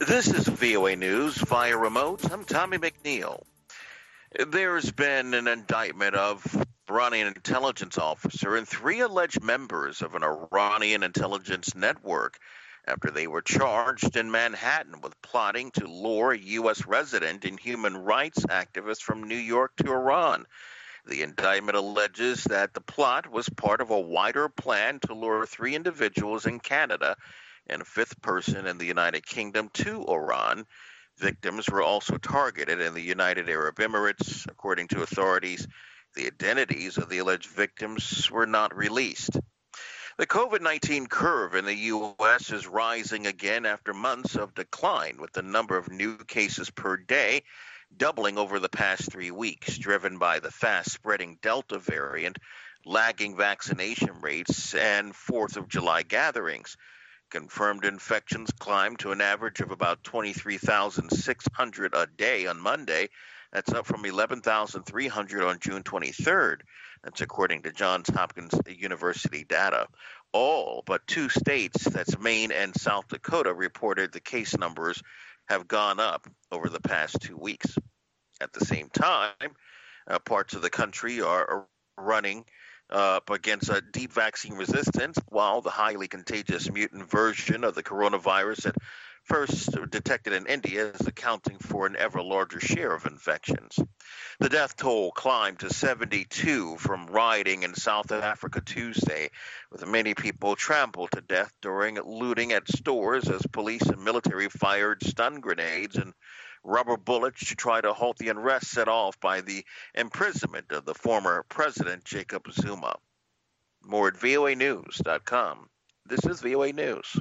This is VOA News via remote. I'm Tommy McNeil. There's been an indictment of Iranian intelligence officer and 3 alleged members of an Iranian intelligence network after they were charged in Manhattan with plotting to lure a U.S. resident and human rights activist from New York to Iran. The indictment alleges that the plot was part of a wider plan to lure 3 individuals in Canada and a 5th person in the United Kingdom to Iran. Victims were also targeted in the United Arab Emirates. According to authorities, the identities of the alleged victims were not released. The COVID-19 curve in the U.S. is rising again after months of decline, with the number of new cases per day doubling over the past 3 weeks, driven by the fast-spreading Delta variant, lagging vaccination rates, and 4th of July gatherings. Confirmed infections climbed to an average of about 23,600 a day on Monday. That's up from 11,300 on June 23rd. That's according to Johns Hopkins University data. All but 2 states, that's Maine and South Dakota, reported the case numbers have gone up over the past 2 weeks. At the same time, parts of the country are running up against a deep vaccine resistance, while the highly contagious mutant version of the coronavirus that first detected in India is accounting for an ever larger share of infections. The death toll climbed to 72 from rioting in South Africa Tuesday, with many people trampled to death during looting at stores as police and military fired stun grenades and rubber bullets to try to halt the unrest set off by the imprisonment of the former president, Jacob Zuma. More at voanews.com. This is VOA News.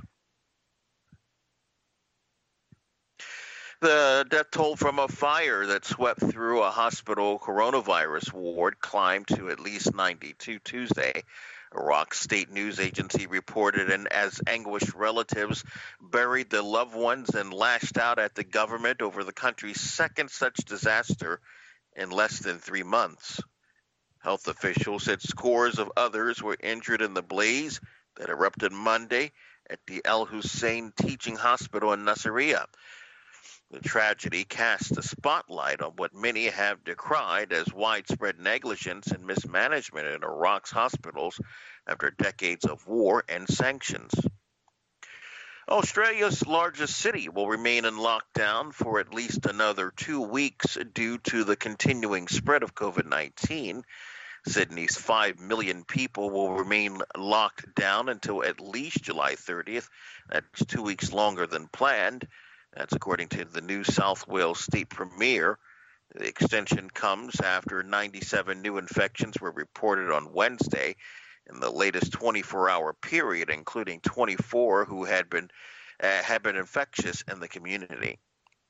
The death toll from a fire that swept through a hospital coronavirus ward climbed to at least 92 Tuesday. Iraq State News Agency reported, and as anguished relatives buried their loved ones and lashed out at the government over the country's second such disaster in less than 3 months. Health officials said scores of others were injured in the blaze that erupted Monday at the Al Hussein Teaching Hospital in Nasiriyah. The tragedy cast a spotlight on what many have decried as widespread negligence and mismanagement in Iraq's hospitals after decades of war and sanctions. Australia's largest city will remain in lockdown for at least another 2 weeks due to the continuing spread of COVID-19. Sydney's 5 million people will remain locked down until at least July 30th. That's 2 weeks longer than planned. That's according to the New South Wales State Premier. The extension comes after 97 new infections were reported on Wednesday in the latest 24-hour period, including 24 who had been infectious in the community.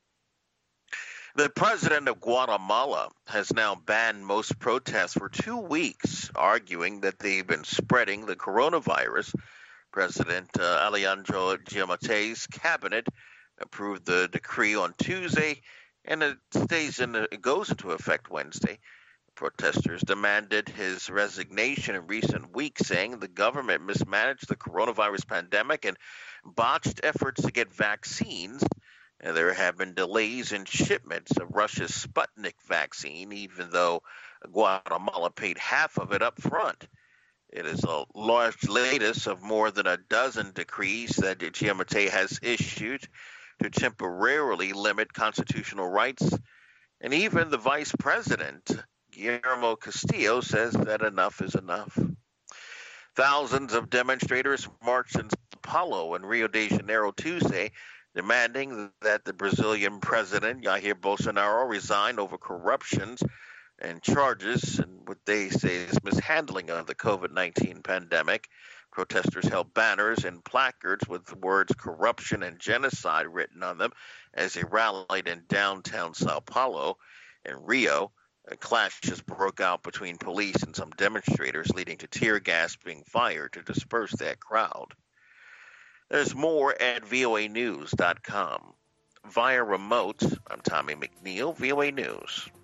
The president of Guatemala has now banned most protests for 2 weeks, arguing that they've been spreading the coronavirus. President Alejandro Giammatte's cabinet approved the decree on Tuesday, and it goes into effect Wednesday. Protesters demanded his resignation in recent weeks, saying the government mismanaged the coronavirus pandemic and botched efforts to get vaccines. And there have been delays in shipments of Russia's Sputnik vaccine, even though Guatemala paid half of it up front. It is the latest of more than a dozen decrees that Giammatte has issued to temporarily limit constitutional rights, and even the vice president, Guillermo Castillo, says that enough is enough. Thousands of demonstrators marched in Sao Paulo and Rio de Janeiro Tuesday, demanding that the Brazilian president, Jair Bolsonaro, resign over corruptions and charges in what they say is mishandling of the COVID-19 pandemic. Protesters held banners and placards with the words corruption and genocide written on them as they rallied in downtown Sao Paulo. In Rio, clashes broke out between police and some demonstrators, leading to tear gas being fired to disperse that crowd. There's more at voanews.com. Via remote, I'm Tommy McNeil, VOA News.